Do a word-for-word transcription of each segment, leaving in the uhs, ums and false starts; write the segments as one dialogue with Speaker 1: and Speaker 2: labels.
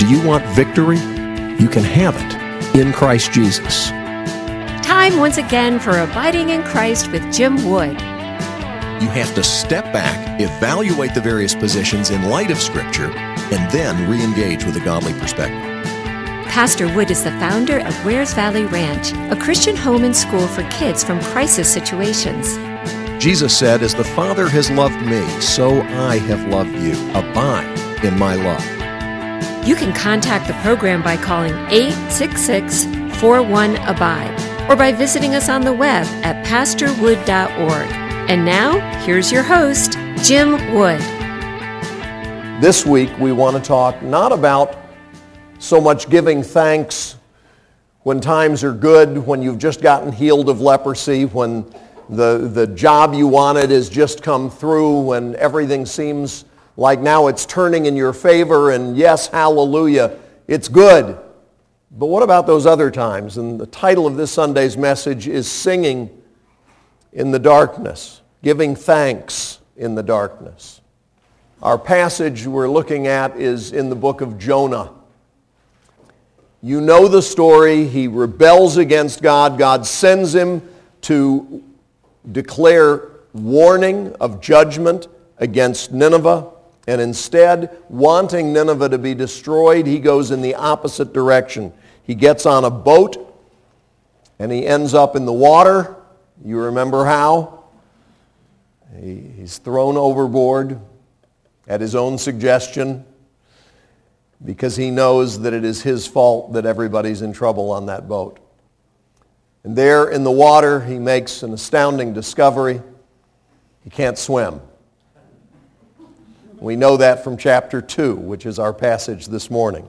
Speaker 1: you want victory? You can have it in Christ Jesus.
Speaker 2: Time once again for Abiding in Christ with Jim Wood.
Speaker 1: You have to step back, evaluate the various positions in light of Scripture, and then re-engage with a godly perspective.
Speaker 2: Pastor Wood is the founder of Wares Valley Ranch, a Christian home and school for kids from crisis situations.
Speaker 1: Jesus said, "As the Father has loved me, so I have loved you. Abide in my love."
Speaker 2: You can contact the program by calling eight six six, four one, abide or by visiting us on the web at pastor wood dot org. And now, here's your host, Jim Wood.
Speaker 3: This week we want to talk not about so much giving thanks when times are good, when you've just gotten healed of leprosy, when the, the job you wanted has just come through, when everything seems like now it's turning in your favor, and yes, hallelujah, it's good. But what about those other times? And the title of this Sunday's message is Singing in the Darkness, Giving Thanks in the Darkness. Our passage we're looking at is in the book of Jonah. You know the story. He rebels against God. God sends him to declare warning of judgment against Nineveh. And instead, wanting Nineveh to be destroyed, he goes in the opposite direction. He gets on a boat and he ends up in the water. You remember how? He, he's thrown overboard at his own suggestion, because he knows that it is his fault that everybody's in trouble on that boat. And there in the water, he makes an astounding discovery. He can't swim. We know that from chapter two, which is our passage this morning.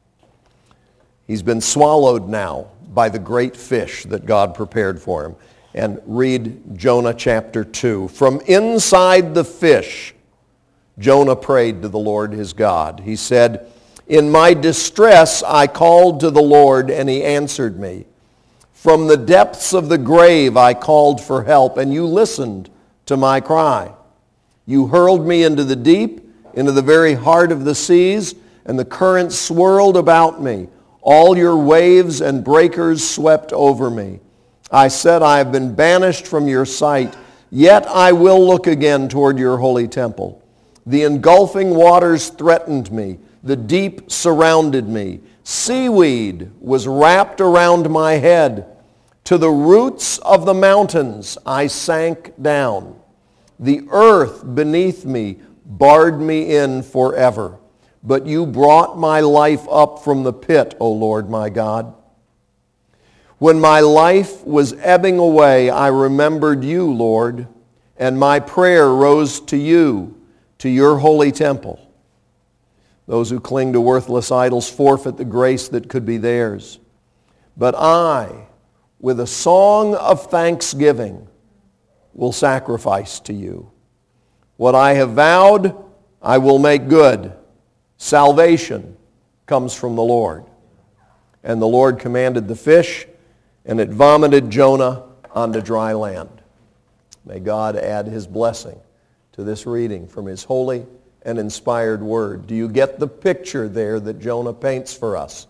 Speaker 3: He's been swallowed now by the great fish that God prepared for him. And read Jonah chapter two. From inside the fish, Jonah prayed to the Lord his God. He said, "In my distress I called to the Lord, and he answered me. From the depths of the grave I called for help, and you listened to my cry. You hurled me into the deep, into the very heart of the seas, and the currents swirled about me. All your waves and breakers swept over me. I said, I have been banished from your sight, yet I will look again toward your holy temple. The engulfing waters threatened me. The deep surrounded me. Seaweed was wrapped around my head. To the roots of the mountains I sank down. The earth beneath me barred me in forever. But you brought my life up from the pit, O Lord my God. When my life was ebbing away, I remembered you, Lord, and my prayer rose to you, to your holy temple. Those who cling to worthless idols forfeit the grace that could be theirs. But I, with a song of thanksgiving, will sacrifice to you. What I have vowed, I will make good. Salvation comes from the Lord." And the Lord commanded the fish, and it vomited Jonah onto dry land. May God add his blessing to this reading from his holy and inspired word. Do you get the picture there that Jonah paints for us?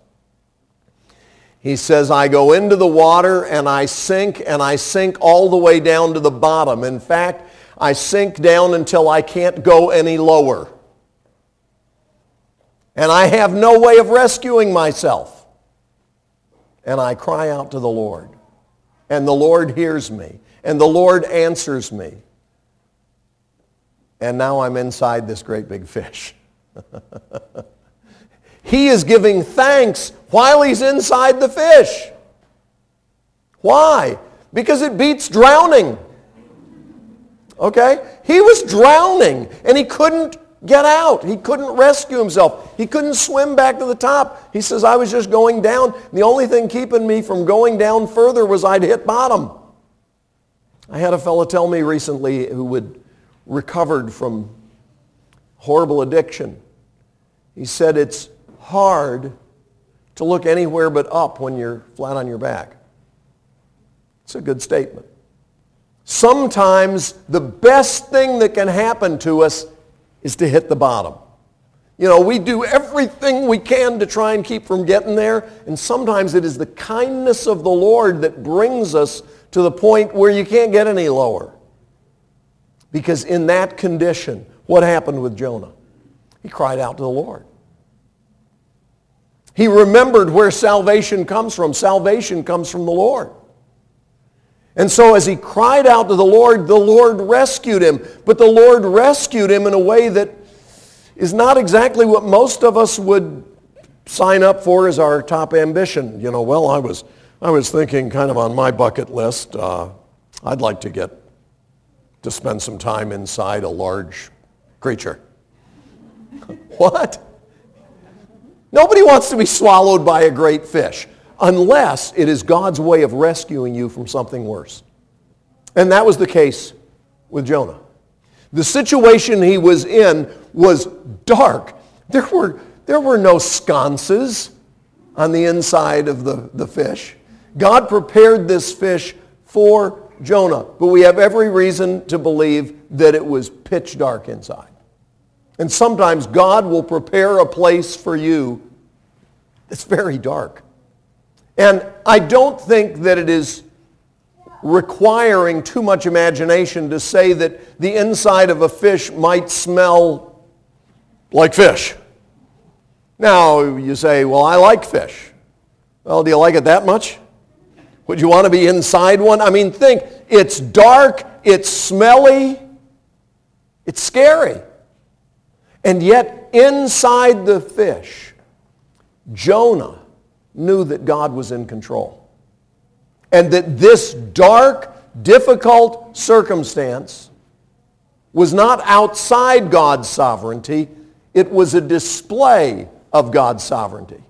Speaker 3: He says, I go into the water and I sink, and I sink all the way down to the bottom. In fact, I sink down until I can't go any lower. And I have no way of rescuing myself. And I cry out to the Lord. And the Lord hears me. And the Lord answers me. And now I'm inside this great big fish. He is giving thanks while he's inside the fish. Why? Because it beats drowning. Okay? He was drowning and he couldn't get out. He couldn't rescue himself. He couldn't swim back to the top. He says, I was just going down. The only thing keeping me from going down further was I'd hit bottom. I had a fellow tell me recently who had recovered from horrible addiction. He said it's hard to look anywhere but up when you're flat on your back. It's a good statement. Sometimes the best thing that can happen to us is to hit the bottom. You know, we do everything we can to try and keep from getting there, and sometimes it is the kindness of the Lord that brings us to the point where you can't get any lower. Because in that condition, what happened with Jonah? He cried out to the Lord. He remembered where salvation comes from. Salvation comes from the Lord. And so as he cried out to the Lord, the Lord rescued him. But the Lord rescued him in a way that is not exactly what most of us would sign up for as our top ambition. You know, well, I was, I was thinking kind of on my bucket list, uh, I'd like to get to spend some time inside a large creature. What? Nobody wants to be swallowed by a great fish unless it is God's way of rescuing you from something worse. And that was the case with Jonah. The situation he was in was dark. There were, there were no sconces on the inside of the, the fish. God prepared this fish for Jonah, but we have every reason to believe that it was pitch dark inside. And sometimes God will prepare a place for you that's very dark. And I don't think that it is requiring too much imagination to say that the inside of a fish might smell like fish. Now, you say, well, I like fish. Well, do you like it that much? Would you want to be inside one? I mean, think, it's dark, it's smelly, it's scary. And yet, inside the fish, Jonah knew that God was in control. And that this dark, difficult circumstance was not outside God's sovereignty. It was a display of God's sovereignty.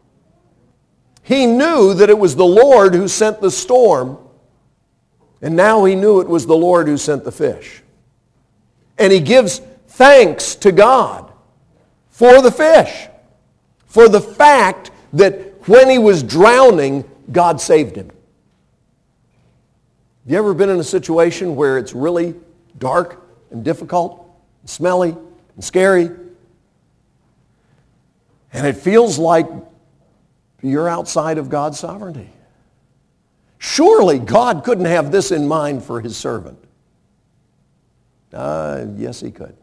Speaker 3: He knew that it was the Lord who sent the storm, and now he knew it was the Lord who sent the fish. And he gives thanks to God for the fish, for the fact that when he was drowning, God saved him. Have you ever been in a situation where it's really dark and difficult, and smelly and scary, and it feels like you're outside of God's sovereignty? Surely God couldn't have this in mind for his servant. Uh, yes, he could.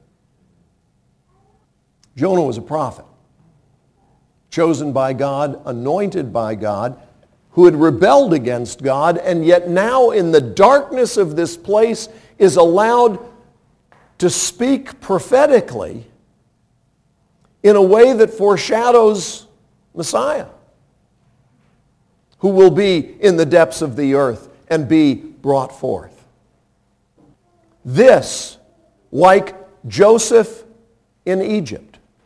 Speaker 3: Jonah was a prophet, chosen by God, anointed by God, who had rebelled against God, and yet now in the darkness of this place is allowed to speak prophetically in a way that foreshadows Messiah, who will be in the depths of the earth and be brought forth. This, like Joseph in Egypt,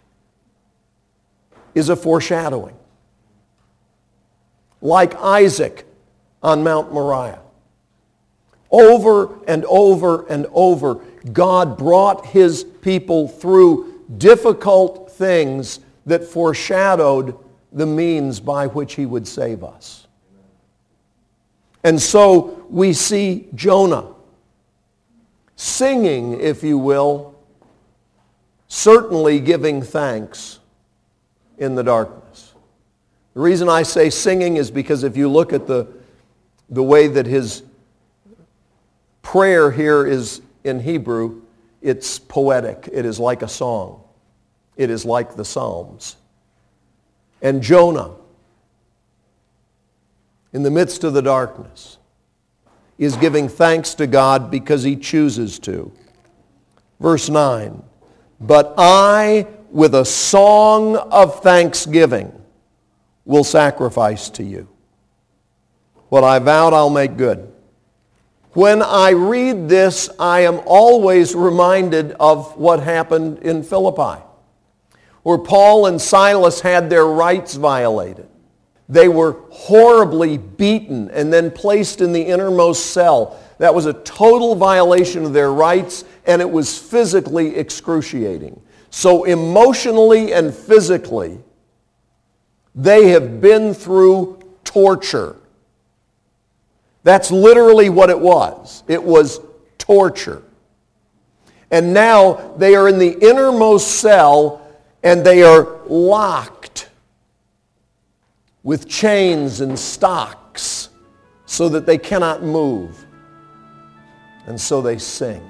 Speaker 3: is a foreshadowing. Like Isaac on Mount Moriah. Over and over and over, God brought his people through difficult things that foreshadowed the means by which he would save us. And so we see Jonah singing, if you will, certainly giving thanks in the darkness. The reason I say singing is because if you look at the, the way that his prayer here is in Hebrew, it's poetic. It is like a song. It is like the Psalms. And Jonah, in the midst of the darkness, is giving thanks to God because he chooses to. Verse nine, but I, with a song of thanksgiving, will sacrifice to you. What I vowed, I'll make good. When I read this, I am always reminded of what happened in Philippi, where Paul and Silas had their rights violated. They were horribly beaten and then placed in the innermost cell. That was a total violation of their rights, and it was physically excruciating. So emotionally and physically, they have been through torture. That's literally what it was. It was torture. And now they are in the innermost cell, and they are locked with chains and stocks so that they cannot move. And so they sing.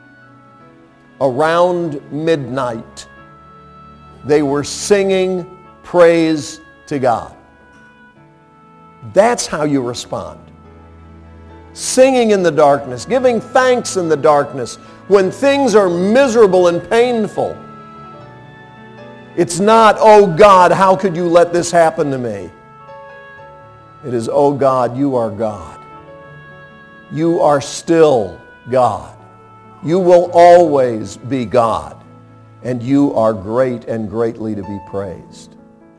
Speaker 3: Around midnight, they were singing praise to God. That's how you respond. Singing in the darkness, giving thanks in the darkness, when things are miserable and painful. It's not, oh God, how could you let this happen to me? It is, oh God, you are God. You are still God. You will always be God. And you are great and greatly to be praised.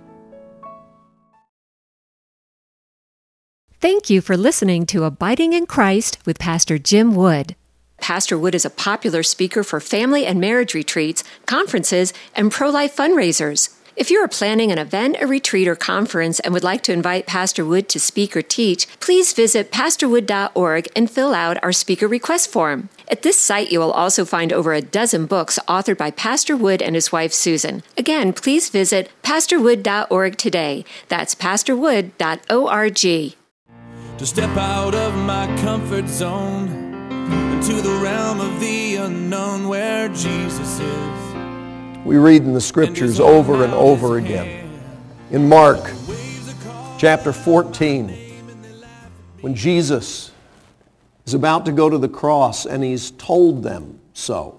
Speaker 2: Thank you for listening to Abiding in Christ with Pastor Jim Wood. Pastor Wood is a popular speaker for family and marriage retreats, conferences, and pro-life fundraisers. If you are planning an event, a retreat, or conference and would like to invite Pastor Wood to speak or teach, please visit pastor wood dot org and fill out our speaker request form. At this site, you will also find over a dozen books authored by Pastor Wood and his wife, Susan. Again, please visit pastor wood dot org today. That's pastor wood dot org.
Speaker 4: To step out of my comfort zone into the realm of the unknown where Jesus is.
Speaker 3: We read in the Scriptures over and over again. In Mark chapter fourteen, when Jesus is about to go to the cross and he's told them so,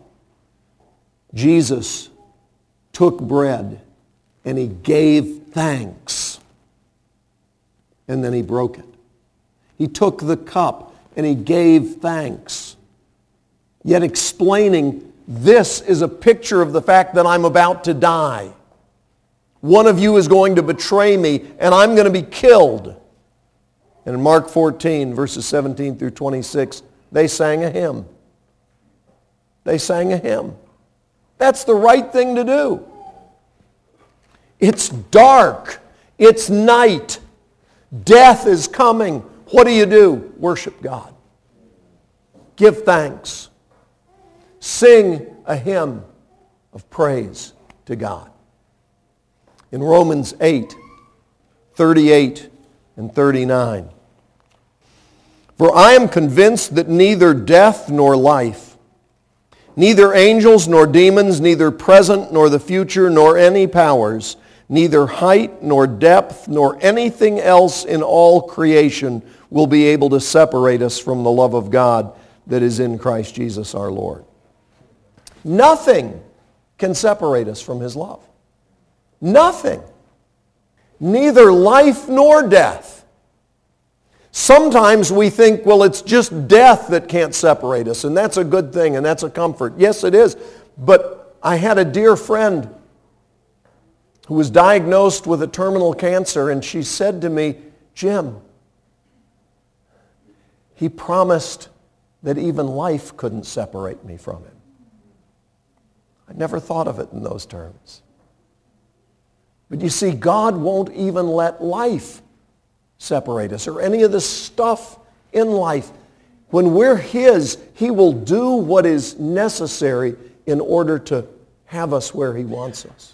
Speaker 3: Jesus took bread and he gave thanks, and then he broke it. He took the cup and he gave thanks, yet explaining, this is a picture of the fact that I'm about to die. One of you is going to betray me, and I'm going to be killed. And in Mark fourteen, verses seventeen through twenty-six, they sang a hymn. They sang a hymn. That's the right thing to do. It's dark. It's night. Death is coming. What do you do? Worship God. Give thanks. Sing a hymn of praise to God. In Romans eight, thirty-eight and thirty-nine, for I am convinced that neither death nor life, neither angels nor demons, neither present nor the future, nor any powers, neither height nor depth, nor anything else in all creation will be able to separate us from the love of God that is in Christ Jesus our Lord. Nothing can separate us from his love. Nothing. Neither life nor death. Sometimes we think, well, it's just death that can't separate us, and that's a good thing, and that's a comfort. Yes, it is. But I had a dear friend who was diagnosed with a terminal cancer, and she said to me, Jim, he promised that even life couldn't separate me from him. I never thought of it in those terms. But you see, God won't even let life separate us or any of the stuff in life. When we're his, he will do what is necessary in order to have us where he wants us.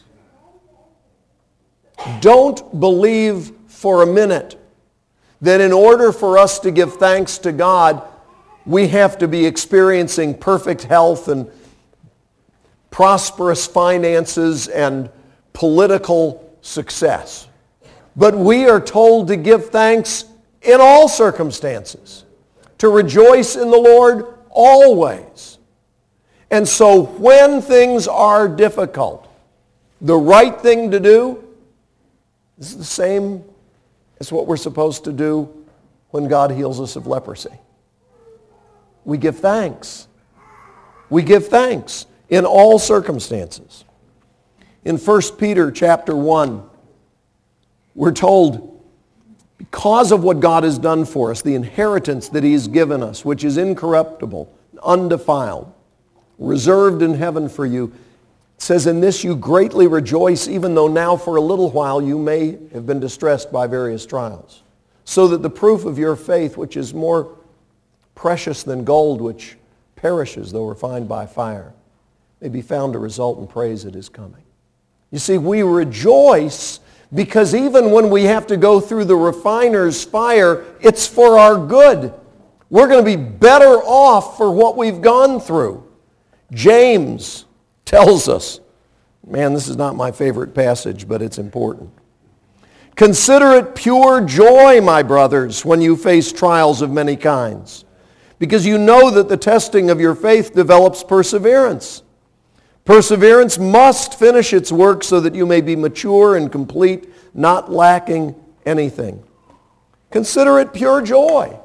Speaker 3: Don't believe for a minute that in order for us to give thanks to God, we have to be experiencing perfect health and prosperous finances and political success. But we are told to give thanks in all circumstances, to rejoice in the Lord always. And so when things are difficult, the right thing to do is the same as what we're supposed to do when God heals us of leprosy. We give thanks. We give thanks in all circumstances. In First Peter chapter one, we're told, because of what God has done for us, the inheritance that he has given us, which is incorruptible, undefiled, reserved in heaven for you, it says, in this you greatly rejoice, even though now for a little while you may have been distressed by various trials, so that the proof of your faith, which is more precious than gold, which perishes though refined by fire, may be found to result in praise at his coming. You see, we rejoice because even when we have to go through the refiner's fire, it's for our good. We're going to be better off for what we've gone through. James tells us, man, this is not my favorite passage, but it's important. Consider it pure joy, my brothers, when you face trials of many kinds, because you know that the testing of your faith develops perseverance. Perseverance must finish its work so that you may be mature and complete, not lacking anything. Consider it pure joy.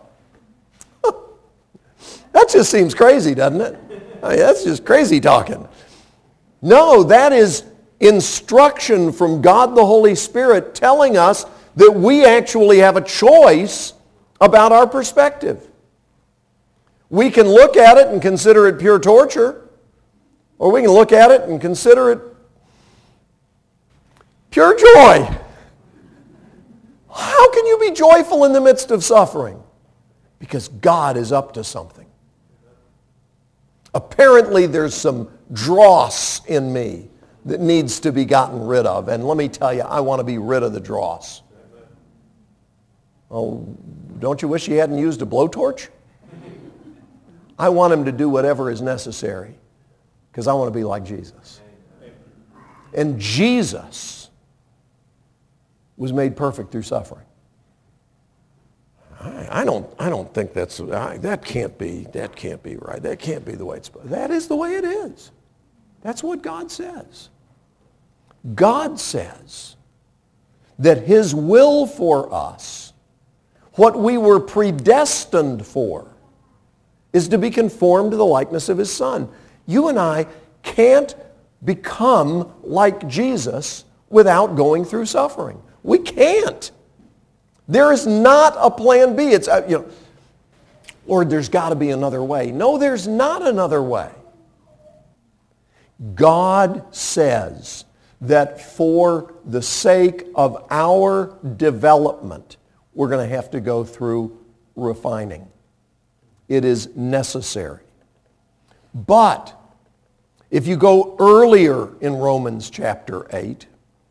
Speaker 3: That just seems crazy, doesn't it? I mean, that's just crazy talking. No, that is instruction from God the Holy Spirit telling us that we actually have a choice about our perspective. We can look at it and consider it pure torture, or we can look at it and consider it pure joy. How can you be joyful in the midst of suffering? Because God is up to something. Apparently there's some dross in me that needs to be gotten rid of. And let me tell you, I want to be rid of the dross. Oh, don't you wish you hadn't used a blowtorch? I want him to do whatever is necessary because I want to be like Jesus. And Jesus was made perfect through suffering. I, I don't, I don't think that's, I, that can't be, that can't be right. That can't be the way it's, that is the way it is. That's what God says. God says that his will for us, what we were predestined for, is to be conformed to the likeness of his Son. You and I can't become like Jesus without going through suffering. We can't. There is not a plan B. It's, uh, you know, Lord, there's got to be another way. No, there's not another way. God says that for the sake of our development, we're going to have to go through refining. It is necessary. But if you go earlier in Romans chapter eight,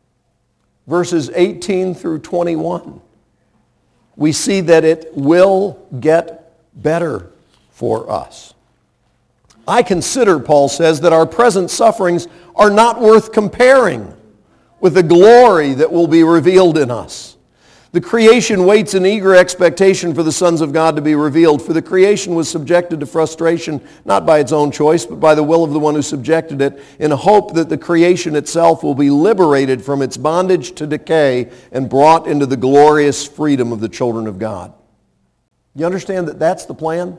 Speaker 3: verses eighteen through twenty-one, we see that it will get better for us. I consider, Paul says, that our present sufferings are not worth comparing with the glory that will be revealed in us. The creation waits in eager expectation for the sons of God to be revealed. For the creation was subjected to frustration, not by its own choice, but by the will of the one who subjected it, in hope that the creation itself will be liberated from its bondage to decay and brought into the glorious freedom of the children of God. You understand that that's the plan?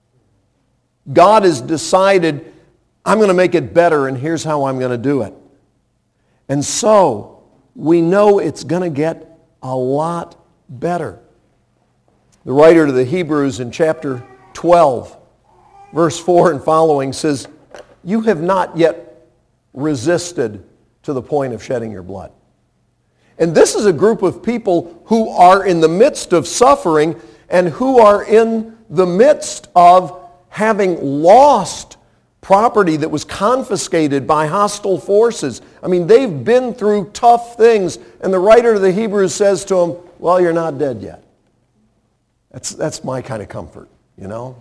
Speaker 3: God has decided, I'm going to make it better, and here's how I'm going to do it. And so, we know it's going to get a lot better. The writer to the Hebrews in chapter twelve, verse four and following says, you have not yet resisted to the point of shedding your blood. And this is a group of people who are in the midst of suffering and who are in the midst of having lost property that was confiscated by hostile forces. I mean, they've been through tough things. And the writer of the Hebrews says to them, well, you're not dead yet. That's, that's my kind of comfort, you know.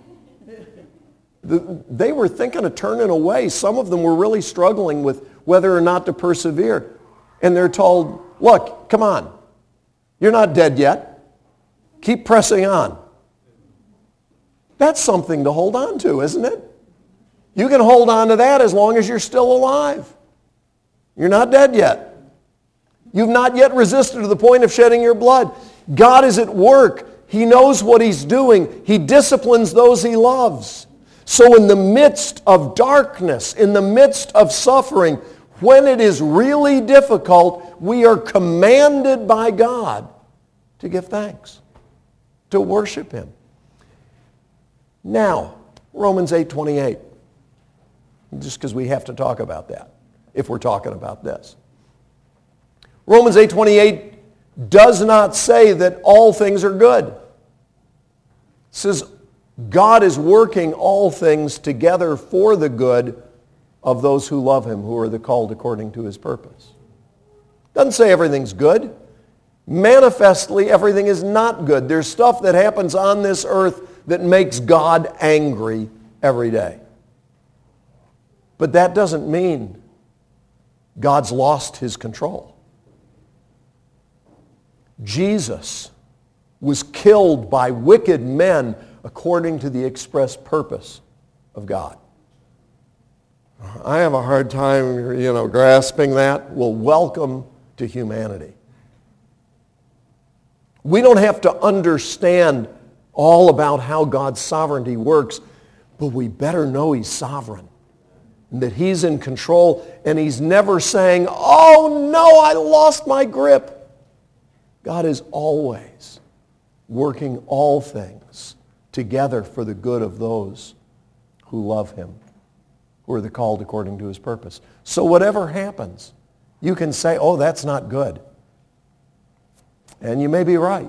Speaker 3: The, they were thinking of turning away. Some of them were really struggling with whether or not to persevere. And they're told, look, come on. You're not dead yet. Keep pressing on. That's something to hold on to, isn't it? You can hold on to that as long as you're still alive. You're not dead yet. You've not yet resisted to the point of shedding your blood. God is at work. He knows what he's doing. He disciplines those he loves. So in the midst of darkness, in the midst of suffering, when it is really difficult, we are commanded by God to give thanks, to worship him. Now, Romans eight twenty-eight. Just because we have to talk about that, if we're talking about this. Romans eight twenty-eight does not say that all things are good. It says God is working all things together for the good of those who love him, who are the called according to his purpose. Doesn't say everything's good. Manifestly, everything is not good. There's stuff that happens on this earth that makes God angry every day. But that doesn't mean God's lost his control. Jesus was killed by wicked men according to the express purpose of God. I have a hard time, you know, grasping that. Well, welcome to humanity. We don't have to understand all about how God's sovereignty works, but we better know he's sovereign and that he's in control, and he's never saying, oh no, I lost my grip. God is always working all things together for the good of those who love him, who are the called according to his purpose. So whatever happens, you can say, oh, that's not good. And you may be right.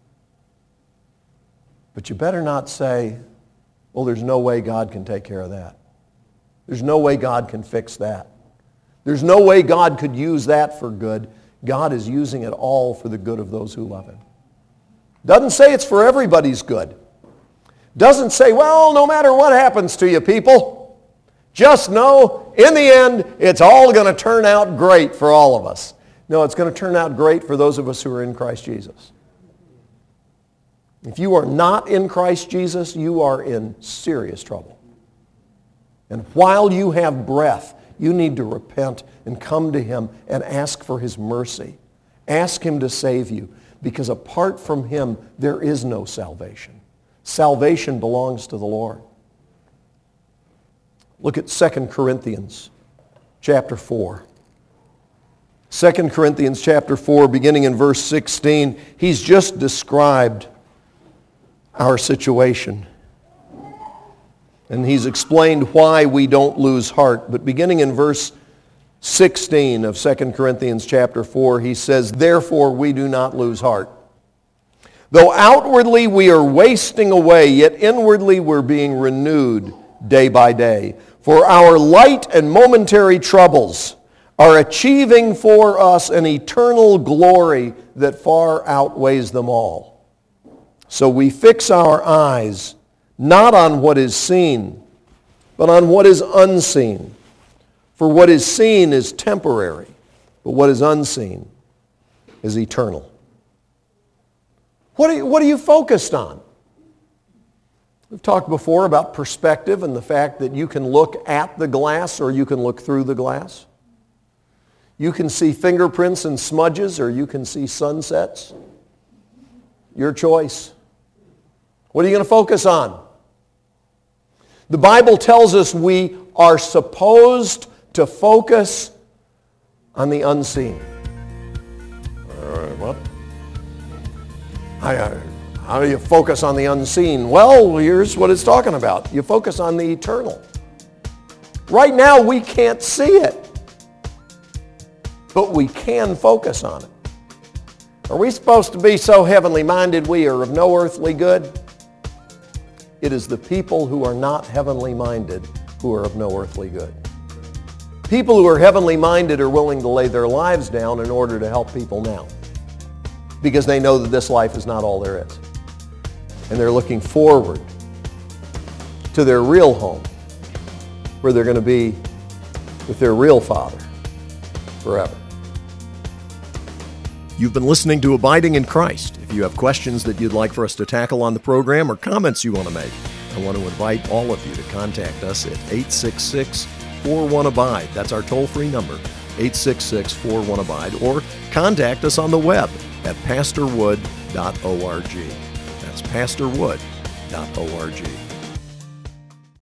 Speaker 3: But you better not say, well, there's no way God can take care of that. There's no way God can fix that. There's no way God could use that for good. God is using it all for the good of those who love him. Doesn't say it's for everybody's good. Doesn't say, well, no matter what happens to you people, just know in the end it's all going to turn out great for all of us. No, it's going to turn out great for those of us who are in Christ Jesus. If you are not in Christ Jesus, you are in serious trouble. And while you have breath, you need to repent and come to him and ask for his mercy. Ask him to save you, because apart from him, there is no salvation. Salvation belongs to the Lord. Look at Second Corinthians chapter four. Second Corinthians chapter four, beginning in verse sixteen, he's just described our situation. And he's explained why we don't lose heart. But beginning in verse sixteen of Second Corinthians chapter four, he says, therefore we do not lose heart. Though outwardly we are wasting away, yet inwardly we're being renewed day by day. For our light and momentary troubles are achieving for us an eternal glory that far outweighs them all. So we fix our eyes not on what is seen, but on what is unseen. For what is seen is temporary, but what is unseen is eternal. What are you, what are you focused on? We've talked before about perspective and the fact that you can look at the glass or you can look through the glass. You can see fingerprints and smudges, or you can see sunsets. Your choice. What are you going to focus on? The Bible tells us we are supposed to focus on the unseen. Uh, what? I, uh, how do you focus on the unseen? Well, here's what it's talking about. You focus on the eternal. Right now, we can't see it, but we can focus on it. Are we supposed to be so heavenly minded we are of no earthly good? It is the people who are not heavenly minded who are of no earthly good. People who are heavenly minded are willing to lay their lives down in order to help people now, because they know that this life is not all there is. And they're looking forward to their real home, where they're going to be with their real Father forever.
Speaker 1: You've been listening to Abiding in Christ. If you have questions that you'd like for us to tackle on the program or comments you want to make, I want to invite all of you to contact us at eight six six, four one, abide. That's our toll-free number, eight six six, four one, abide. Or contact us on the web at pastor wood dot org. That's pastor wood dot org.